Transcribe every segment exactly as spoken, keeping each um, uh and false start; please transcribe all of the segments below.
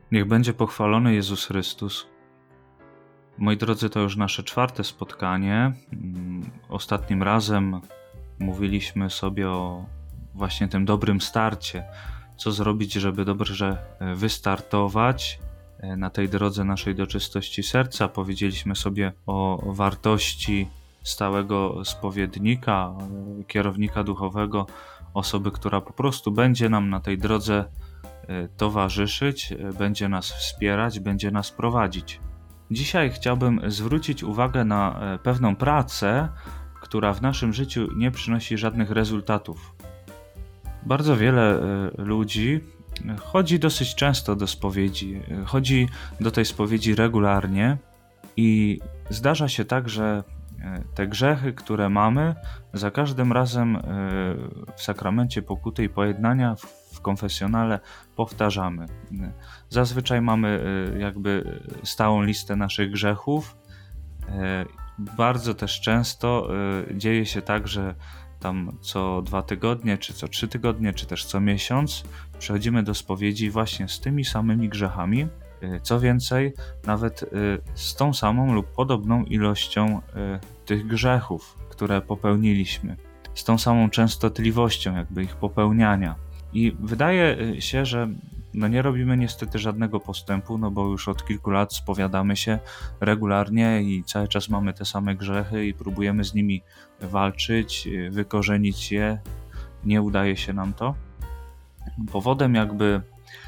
Niech będzie pochwalony Jezus Chrystus. Moi drodzy, to już nasze czwarte spotkanie. Ostatnim razem mówiliśmy sobie o właśnie tym dobrym starcie. Co zrobić, żeby dobrze wystartować na tej drodze naszej do czystości serca. Powiedzieliśmy sobie o wartości stałego spowiednika, kierownika duchowego, osoby, która po prostu będzie nam na tej drodze towarzyszyć, będzie nas wspierać, będzie nas prowadzić. Dzisiaj chciałbym zwrócić uwagę na pewną pracę, która w naszym życiu nie przynosi żadnych rezultatów. Bardzo wiele ludzi chodzi dosyć często do spowiedzi, chodzi do tej spowiedzi regularnie i zdarza się tak, że te grzechy, które mamy, za każdym razem w sakramencie pokuty i pojednania w konfesjonale powtarzamy. Zazwyczaj mamy jakby stałą listę naszych grzechów. Bardzo też często dzieje się tak, że tam co dwa tygodnie, czy co trzy tygodnie, czy też co miesiąc przychodzimy do spowiedzi właśnie z tymi samymi grzechami. Co więcej, nawet z tą samą lub podobną ilością tych grzechów, które popełniliśmy, z tą samą częstotliwością jakby ich popełniania. I wydaje się, że no nie robimy niestety żadnego postępu, no bo już od kilku lat spowiadamy się regularnie i cały czas mamy te same grzechy i próbujemy z nimi walczyć, wykorzenić je. Nie udaje się nam to. Powodem jakby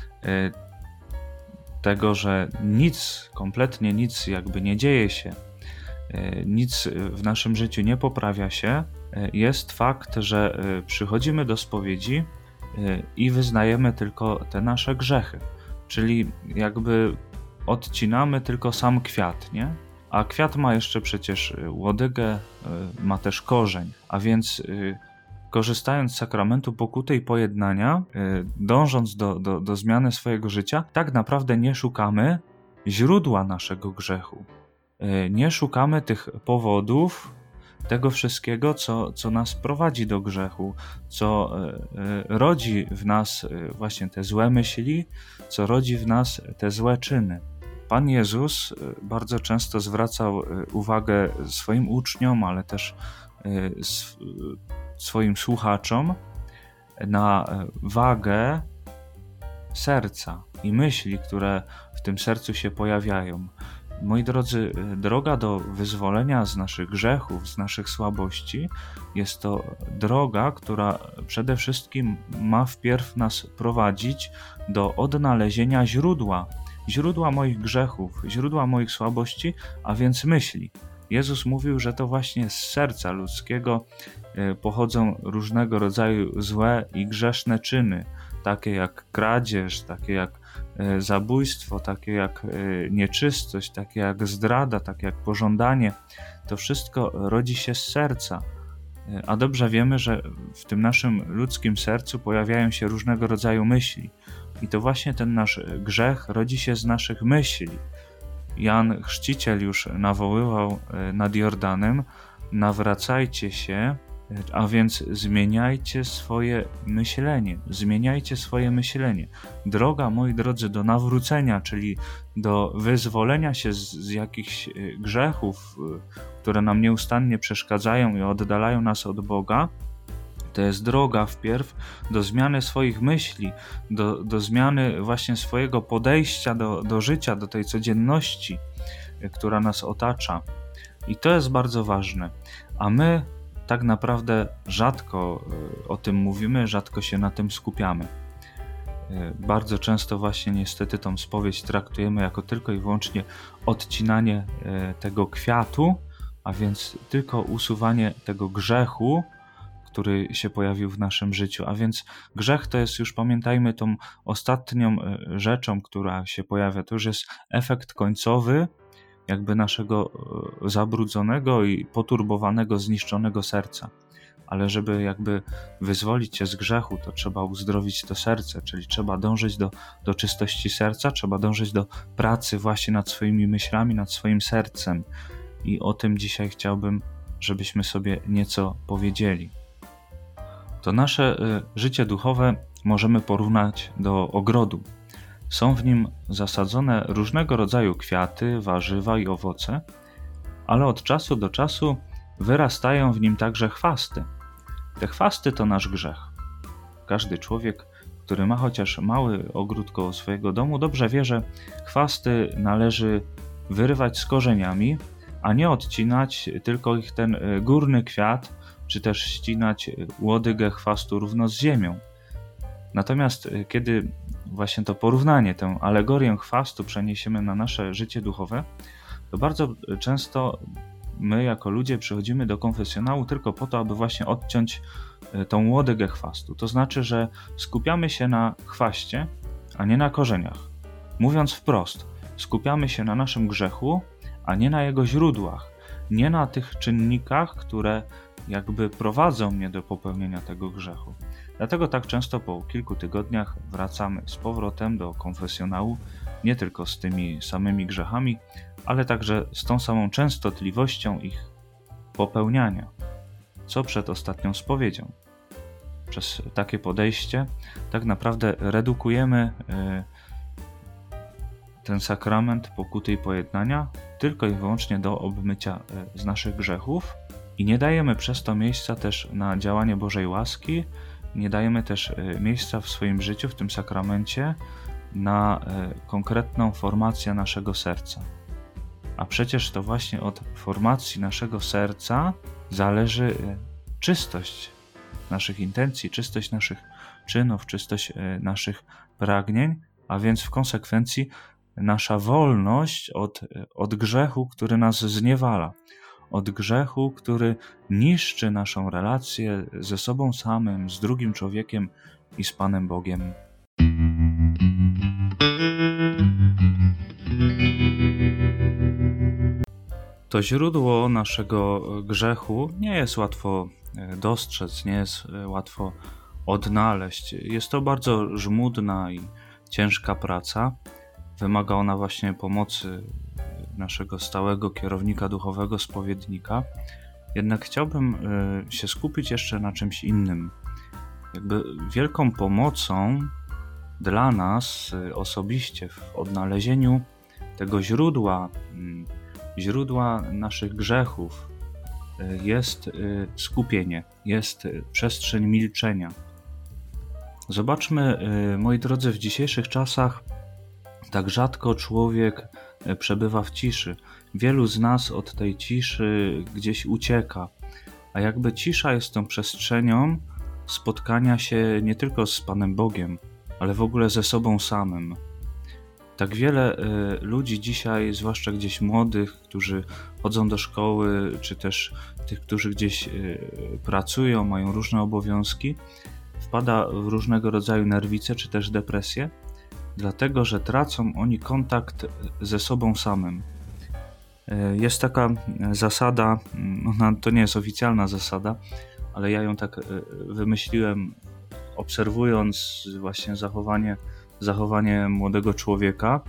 tego, że nic, kompletnie nic jakby nie dzieje się, nic w naszym życiu nie poprawia się, jest fakt, że przychodzimy do spowiedzi i wyznajemy tylko te nasze grzechy. Czyli jakby odcinamy tylko sam kwiat, nie? A kwiat ma jeszcze przecież łodygę, ma też korzeń, a więc korzystając z sakramentu pokuty i pojednania, dążąc do, do, do zmiany swojego życia, tak naprawdę nie szukamy źródła naszego grzechu. Nie szukamy tych powodów, tego wszystkiego, co, co nas prowadzi do grzechu, co rodzi w nas właśnie te złe myśli, co rodzi w nas te złe czyny. Pan Jezus bardzo często zwracał uwagę swoim uczniom, ale też swoim słuchaczom na wagę serca i myśli, które w tym sercu się pojawiają. Moi drodzy, droga do wyzwolenia z naszych grzechów, z naszych słabości jest to droga, która przede wszystkim ma wpierw nas prowadzić do odnalezienia źródła, źródła moich grzechów, źródła moich słabości, a więc myśli. Jezus mówił, że to właśnie z serca ludzkiego pochodzą różnego rodzaju złe i grzeszne czyny, takie jak kradzież, takie jak zabójstwo, takie jak nieczystość, takie jak zdrada, takie jak pożądanie. To wszystko rodzi się z serca. A dobrze wiemy, że w tym naszym ludzkim sercu pojawiają się różnego rodzaju myśli. I to właśnie ten nasz grzech rodzi się z naszych myśli. Jan Chrzciciel już nawoływał nad Jordanem: nawracajcie się, a więc zmieniajcie swoje myślenie, zmieniajcie swoje myślenie. Droga, moi drodzy, do nawrócenia, czyli do wyzwolenia się z, z jakichś grzechów, które nam nieustannie przeszkadzają i oddalają nas od Boga, to jest droga wpierw do zmiany swoich myśli, do, do zmiany właśnie swojego podejścia do, do życia, do tej codzienności, która nas otacza. I to jest bardzo ważne. A my tak naprawdę rzadko o tym mówimy, rzadko się na tym skupiamy. Bardzo często właśnie niestety tą spowiedź traktujemy jako tylko i wyłącznie odcinanie tego kwiatu, a więc tylko usuwanie tego grzechu, który się pojawił w naszym życiu. A więc grzech to jest, już pamiętajmy, tą ostatnią rzeczą, która się pojawia. To już jest efekt końcowy jakby naszego zabrudzonego i poturbowanego, zniszczonego serca. Ale żeby jakby wyzwolić się z grzechu, to trzeba uzdrowić to serce, czyli trzeba dążyć do, do czystości serca, trzeba dążyć do pracy właśnie nad swoimi myślami, nad swoim sercem. I o tym dzisiaj chciałbym, żebyśmy sobie nieco powiedzieli. To nasze y, życie duchowe możemy porównać do ogrodu. Są w nim zasadzone różnego rodzaju kwiaty, warzywa i owoce, ale od czasu do czasu wyrastają w nim także chwasty. Te chwasty to nasz grzech. Każdy człowiek, który ma chociaż mały ogród koło swojego domu, dobrze wie, że chwasty należy wyrywać z korzeniami, a nie odcinać tylko ich ten górny kwiat, czy też ścinać łodygę chwastu równo z ziemią. Natomiast kiedy właśnie to porównanie, tę alegorię chwastu przeniesiemy na nasze życie duchowe, to bardzo często my jako ludzie przychodzimy do konfesjonału tylko po to, aby właśnie odciąć tą łodygę chwastu. To znaczy, że skupiamy się na chwaście, a nie na korzeniach. Mówiąc wprost, skupiamy się na naszym grzechu, a nie na jego źródłach, nie na tych czynnikach, które jakby prowadzą mnie do popełnienia tego grzechu. Dlatego tak często po kilku tygodniach wracamy z powrotem do konfesjonału, nie tylko z tymi samymi grzechami, ale także z tą samą częstotliwością ich popełniania, co przed ostatnią spowiedzią. Przez takie podejście tak naprawdę redukujemy ten sakrament pokuty i pojednania tylko i wyłącznie do obmycia z naszych grzechów i nie dajemy przez to miejsca też na działanie Bożej łaski, nie dajemy też miejsca w swoim życiu, w tym sakramencie, na konkretną formację naszego serca. A przecież to właśnie od formacji naszego serca zależy czystość naszych intencji, czystość naszych czynów, czystość naszych pragnień, a więc w konsekwencji nasza wolność od, od grzechu, który nas zniewala, od grzechu, który niszczy naszą relację ze sobą samym, z drugim człowiekiem i z Panem Bogiem. To źródło naszego grzechu nie jest łatwo dostrzec, nie jest łatwo odnaleźć. Jest to bardzo żmudna i ciężka praca. Wymaga ona właśnie pomocy naszego stałego kierownika duchowego, spowiednika. Jednak chciałbym się skupić jeszcze na czymś innym. Jakby wielką pomocą dla nas osobiście w odnalezieniu tego źródła, źródła naszych grzechów jest skupienie, jest przestrzeń milczenia. Zobaczmy, moi drodzy, w dzisiejszych czasach tak rzadko człowiek przebywa w ciszy. Wielu z nas od tej ciszy gdzieś ucieka, a jakby cisza jest tą przestrzenią spotkania się nie tylko z Panem Bogiem, ale w ogóle ze sobą samym. Tak wiele y, ludzi dzisiaj, zwłaszcza gdzieś młodych, którzy chodzą do szkoły, czy też tych, którzy gdzieś y, pracują, mają różne obowiązki, wpada w różnego rodzaju nerwice, czy też depresję, dlatego, że tracą oni kontakt ze sobą samym. Y, jest taka zasada, ona to nie jest oficjalna zasada, ale ja ją tak y, wymyśliłem, obserwując właśnie zachowanie zachowanie młodego człowieka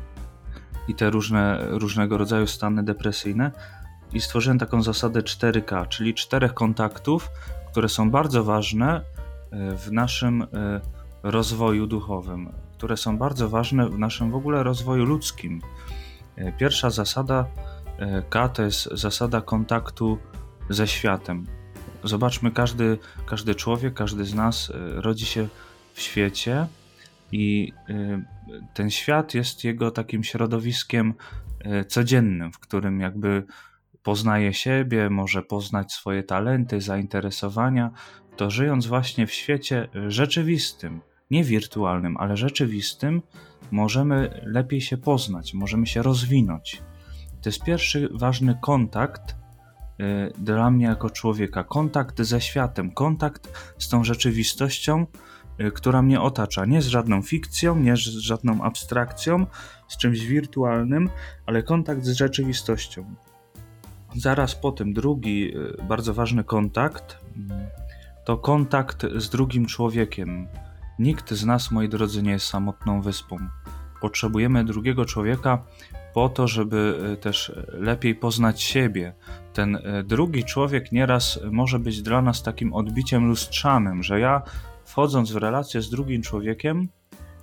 i te różne, różnego rodzaju stany depresyjne i stworzyłem taką zasadę cztery K, czyli czterech kontaktów, które są bardzo ważne w naszym rozwoju duchowym, które są bardzo ważne w naszym w ogóle rozwoju ludzkim. Pierwsza zasada K to jest zasada kontaktu ze światem. Zobaczmy, każdy, każdy człowiek, każdy z nas rodzi się w świecie, i ten świat jest jego takim środowiskiem codziennym, w którym jakby poznaje siebie, może poznać swoje talenty, zainteresowania, to żyjąc właśnie w świecie rzeczywistym, nie wirtualnym, ale rzeczywistym, możemy lepiej się poznać, możemy się rozwinąć. To jest pierwszy ważny kontakt dla mnie jako człowieka, kontakt ze światem, kontakt z tą rzeczywistością, która mnie otacza, nie z żadną fikcją, nie z żadną abstrakcją, z czymś wirtualnym, ale kontakt z rzeczywistością. Zaraz po tym drugi bardzo ważny kontakt to kontakt z drugim człowiekiem. Nikt z nas, moi drodzy, nie jest samotną wyspą. Potrzebujemy drugiego człowieka po to, żeby też lepiej poznać siebie. Ten drugi człowiek nieraz może być dla nas takim odbiciem lustrzanym, że ja wchodząc w relację z drugim człowiekiem,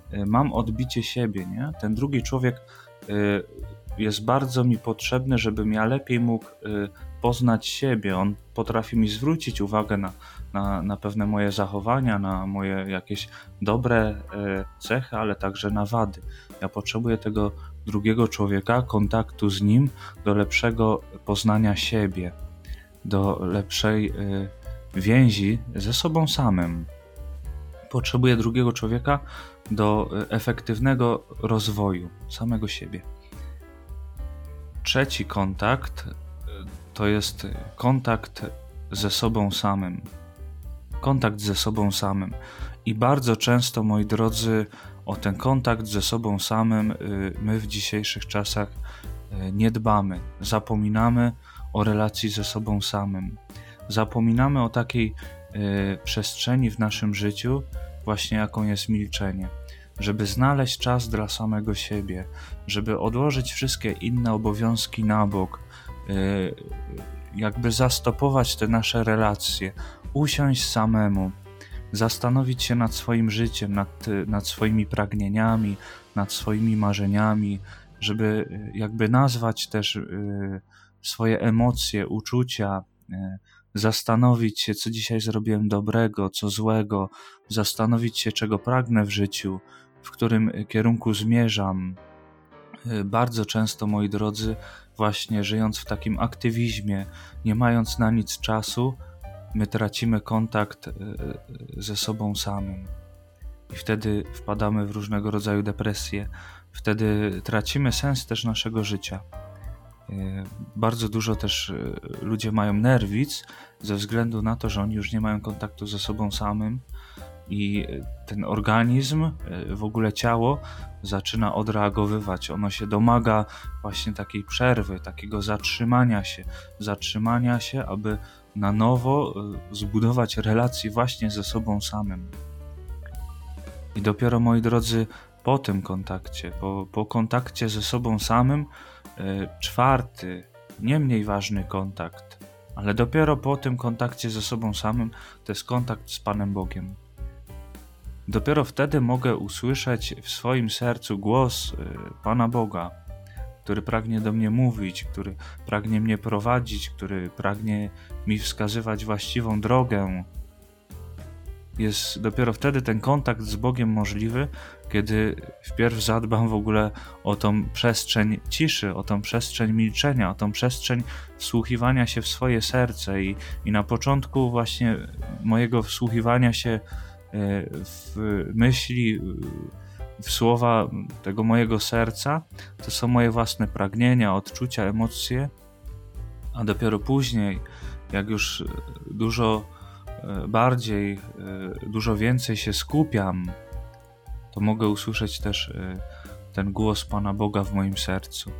y, mam odbicie siebie, nie? Ten drugi człowiek y, jest bardzo mi potrzebny, żebym ja lepiej mógł y, poznać siebie. On potrafi mi zwrócić uwagę na, na, na pewne moje zachowania, na moje jakieś dobre y, cechy, ale także na wady. Ja potrzebuję tego drugiego człowieka, kontaktu z nim do lepszego poznania siebie, do lepszej y, więzi ze sobą samym. Potrzebuję drugiego człowieka do y, efektywnego rozwoju samego siebie. Trzeci kontakt y, to jest kontakt ze sobą samym. Kontakt ze sobą samym. I bardzo często, moi drodzy, o ten kontakt ze sobą samym y, my w dzisiejszych czasach y, nie dbamy. Zapominamy o relacji ze sobą samym. Zapominamy o takiej y, przestrzeni w naszym życiu, właśnie jaką jest milczenie. Żeby znaleźć czas dla samego siebie, żeby odłożyć wszystkie inne obowiązki na bok, y, jakby zastopować te nasze relacje, usiąść samemu, zastanowić się nad swoim życiem, nad, nad swoimi pragnieniami, nad swoimi marzeniami, żeby jakby nazwać też y, swoje emocje, uczucia, y, zastanowić się, co dzisiaj zrobiłem dobrego, co złego, zastanowić się, czego pragnę w życiu, w którym kierunku zmierzam. Y, bardzo często, moi drodzy, właśnie żyjąc w takim aktywizmie, nie mając na nic czasu, my tracimy kontakt y, y, ze sobą samym. I wtedy wpadamy w różnego rodzaju depresje. Wtedy tracimy sens też naszego życia. Bardzo dużo też ludzie mają nerwic ze względu na to, że oni już nie mają kontaktu ze sobą samym i ten organizm, w ogóle ciało zaczyna odreagowywać. Ono się domaga właśnie takiej przerwy, takiego zatrzymania się, zatrzymania się, aby na nowo zbudować relacje właśnie ze sobą samym. I dopiero, moi drodzy, po tym kontakcie, po, po kontakcie ze sobą samym, czwarty, nie mniej ważny kontakt, ale dopiero po tym kontakcie ze sobą samym to jest kontakt z Panem Bogiem. Dopiero wtedy mogę usłyszeć w swoim sercu głos Pana Boga, który pragnie do mnie mówić, który pragnie mnie prowadzić, który pragnie mi wskazywać właściwą drogę. Jest dopiero wtedy ten kontakt z Bogiem możliwy, kiedy wpierw zadbam w ogóle o tą przestrzeń ciszy, o tą przestrzeń milczenia, o tą przestrzeń wsłuchiwania się w swoje serce i, i na początku właśnie mojego wsłuchiwania się w myśli, w słowa tego mojego serca, to są moje własne pragnienia, odczucia, emocje, a dopiero później, jak już dużo bardziej, dużo więcej się skupiam, to mogę usłyszeć też ten głos Pana Boga w moim sercu.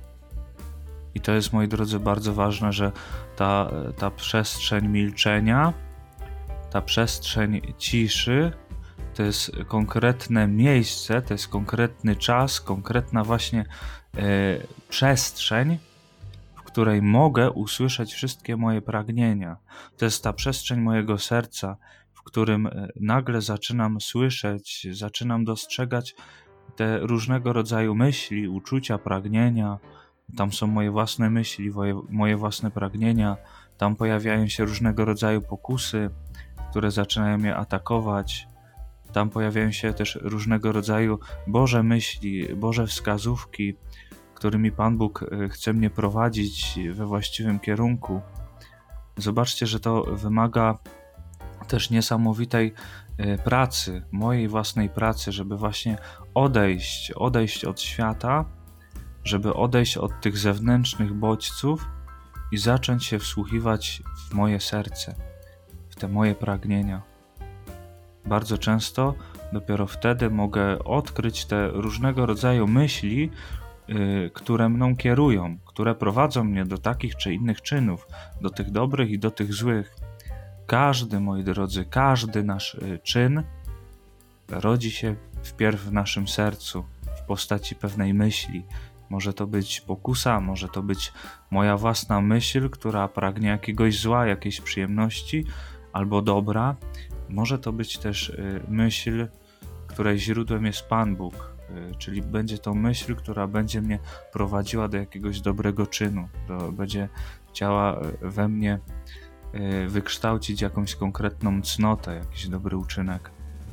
I to jest, moi drodzy, bardzo ważne, że ta, ta przestrzeń milczenia, ta przestrzeń ciszy, to jest konkretne miejsce, to jest konkretny czas, konkretna właśnie e, przestrzeń, w której mogę usłyszeć wszystkie moje pragnienia. To jest ta przestrzeń mojego serca, w którym nagle zaczynam słyszeć, zaczynam dostrzegać te różnego rodzaju myśli, uczucia, pragnienia. Tam są moje własne myśli, moje, moje własne pragnienia. Tam pojawiają się różnego rodzaju pokusy, które zaczynają mnie atakować. Tam pojawiają się też różnego rodzaju Boże myśli, Boże wskazówki, którymi Pan Bóg chce mnie prowadzić we właściwym kierunku. Zobaczcie, że to wymaga też niesamowitej pracy, mojej własnej pracy, żeby właśnie odejść, odejść od świata, żeby odejść od tych zewnętrznych bodźców i zacząć się wsłuchiwać w moje serce, w te moje pragnienia. Bardzo często dopiero wtedy mogę odkryć te różnego rodzaju myśli, yy, które mną kierują, które prowadzą mnie do takich czy innych czynów, do tych dobrych i do tych złych. Każdy, moi drodzy, każdy nasz yy, czyn rodzi się wpierw w naszym sercu, w postaci pewnej myśli. Może to być pokusa, może to być moja własna myśl, która pragnie jakiegoś zła, jakiejś przyjemności albo dobra. Może to być też myśl której źródłem jest Pan Bóg, czyli będzie to myśl, która będzie mnie prowadziła do jakiegoś dobrego czynu, do, będzie chciała we mnie wykształcić jakąś konkretną cnotę, jakiś dobry uczynek.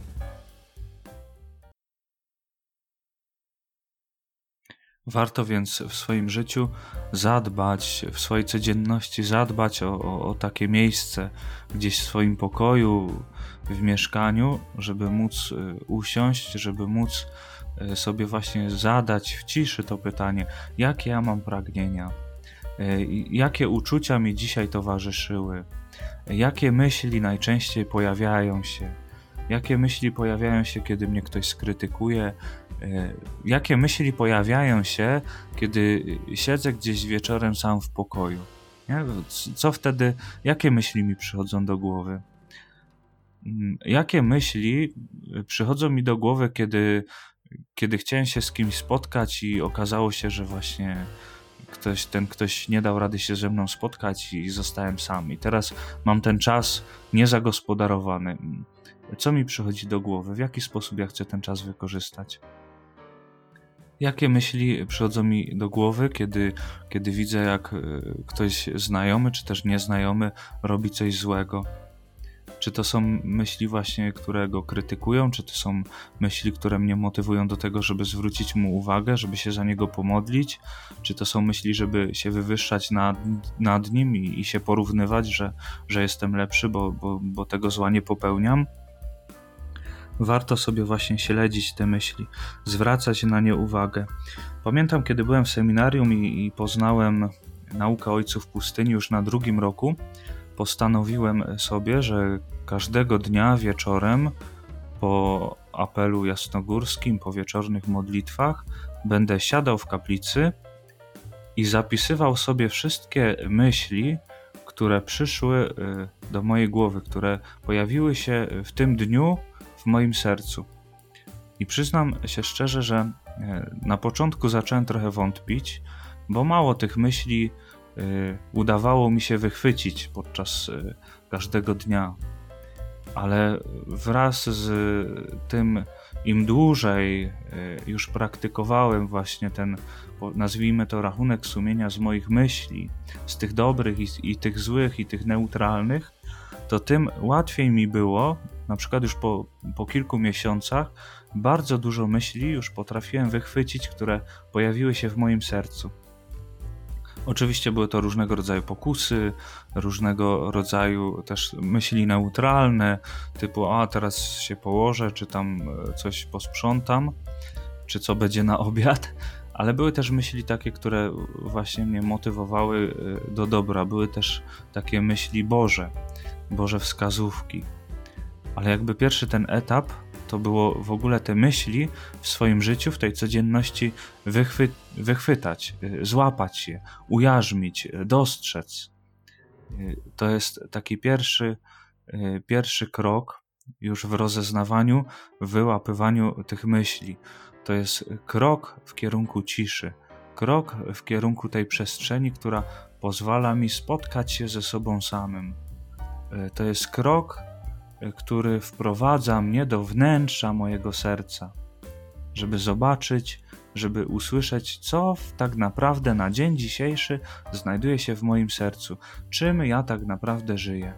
Warto więc w swoim życiu zadbać, w swojej codzienności zadbać o, o, o takie miejsce gdzieś w swoim pokoju, w mieszkaniu, żeby móc usiąść, żeby móc sobie właśnie zadać w ciszy to pytanie, jakie ja mam pragnienia, jakie uczucia mi dzisiaj towarzyszyły, jakie myśli najczęściej pojawiają się, jakie myśli pojawiają się, kiedy mnie ktoś skrytykuje, jakie myśli pojawiają się, kiedy siedzę gdzieś wieczorem sam w pokoju. Nie? Co wtedy, jakie myśli mi przychodzą do głowy? Jakie myśli przychodzą mi do głowy, kiedy, kiedy chciałem się z kimś spotkać i okazało się, że właśnie ktoś, ten ktoś nie dał rady się ze mną spotkać i zostałem sam. I teraz mam ten czas niezagospodarowany. Co mi przychodzi do głowy? W jaki sposób ja chcę ten czas wykorzystać? Jakie myśli przychodzą mi do głowy, kiedy, kiedy widzę, jak ktoś znajomy, czy też nieznajomy robi coś złego? Czy to są myśli właśnie, które go krytykują, czy to są myśli, które mnie motywują do tego, żeby zwrócić mu uwagę, żeby się za niego pomodlić? Czy to są myśli, żeby się wywyższać nad, nad nim i, i się porównywać, że, że jestem lepszy, bo, bo, bo tego zła nie popełniam? Warto sobie właśnie śledzić te myśli, zwracać na nie uwagę. Pamiętam, kiedy byłem w seminarium i, i poznałem naukę ojców pustyni już na drugim roku, postanowiłem sobie, że każdego dnia wieczorem po apelu jasnogórskim, po wieczornych modlitwach będę siadał w kaplicy i zapisywał sobie wszystkie myśli, które przyszły do mojej głowy, które pojawiły się w tym dniu w moim sercu. I przyznam się szczerze, że na początku zacząłem trochę wątpić, bo mało tych myśli udawało mi się wychwycić podczas każdego dnia. Ale wraz z tym, im dłużej już praktykowałem właśnie ten, nazwijmy to, rachunek sumienia z moich myśli, z tych dobrych i, i tych złych, i tych neutralnych, to tym łatwiej mi było, na przykład już po, po kilku miesiącach, bardzo dużo myśli już potrafiłem wychwycić, które pojawiły się w moim sercu. Oczywiście były to różnego rodzaju pokusy, różnego rodzaju też myśli neutralne, typu a teraz się położę, czy tam coś posprzątam, czy co będzie na obiad, ale były też myśli takie, które właśnie mnie motywowały do dobra. Były też takie myśli Boże, Boże wskazówki. Ale jakby pierwszy ten etap to było w ogóle te myśli w swoim życiu, w tej codzienności wychwy- wychwytać, złapać je, ujarzmić, dostrzec. To jest taki pierwszy, pierwszy krok już w rozeznawaniu, w wyłapywaniu tych myśli. To jest krok w kierunku ciszy, krok w kierunku tej przestrzeni, która pozwala mi spotkać się ze sobą samym. To jest krok, który wprowadza mnie do wnętrza mojego serca, żeby zobaczyć, żeby usłyszeć, co tak naprawdę na dzień dzisiejszy znajduje się w moim sercu, czym ja tak naprawdę żyję.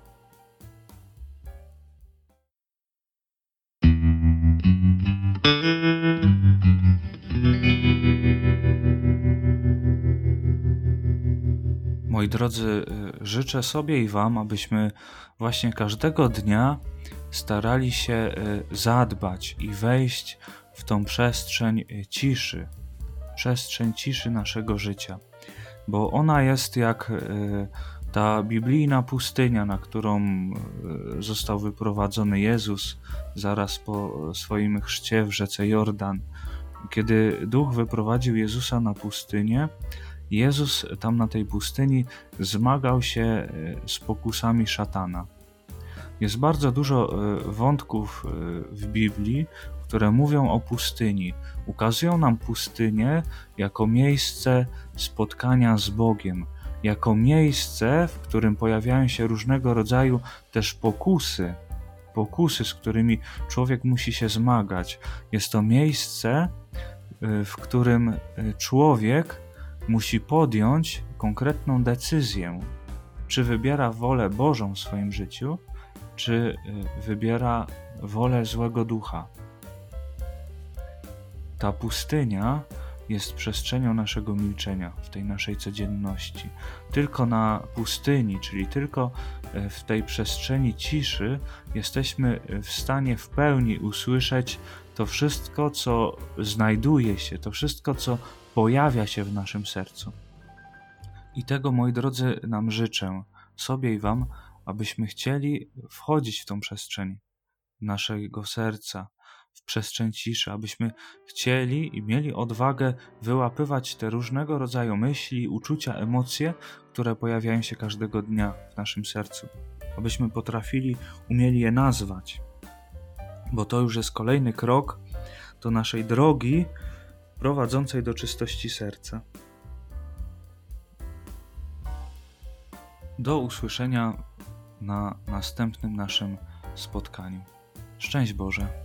Moi drodzy, życzę sobie i wam, abyśmy właśnie każdego dnia starali się zadbać i wejść w tą przestrzeń ciszy, przestrzeń ciszy naszego życia, bo ona jest jak ta biblijna pustynia, na którą został wyprowadzony Jezus zaraz po swoim chrzcie w rzece Jordan. Kiedy Duch wyprowadził Jezusa na pustynię, Jezus tam na tej pustyni zmagał się z pokusami szatana. Jest bardzo dużo wątków w Biblii, które mówią o pustyni. Ukazują nam pustynię jako miejsce spotkania z Bogiem, jako miejsce, w którym pojawiają się różnego rodzaju też pokusy, pokusy, z którymi człowiek musi się zmagać. Jest to miejsce, w którym człowiek musi podjąć konkretną decyzję, czy wybiera wolę Bożą w swoim życiu, czy wybiera wolę złego ducha. Ta pustynia jest przestrzenią naszego milczenia w tej naszej codzienności. Tylko na pustyni, czyli tylko w tej przestrzeni ciszy, jesteśmy w stanie w pełni usłyszeć to wszystko, co znajduje się, to wszystko, co pojawia się w naszym sercu. I tego, moi drodzy, nam życzę, sobie i wam, abyśmy chcieli wchodzić w tą przestrzeń naszego serca, w przestrzeń ciszy, abyśmy chcieli i mieli odwagę wyłapywać te różnego rodzaju myśli, uczucia, emocje, które pojawiają się każdego dnia w naszym sercu. Abyśmy potrafili, umieli je nazwać, bo to już jest kolejny krok do naszej drogi prowadzącej do czystości serca. Do usłyszenia na następnym naszym spotkaniu. Szczęść Boże.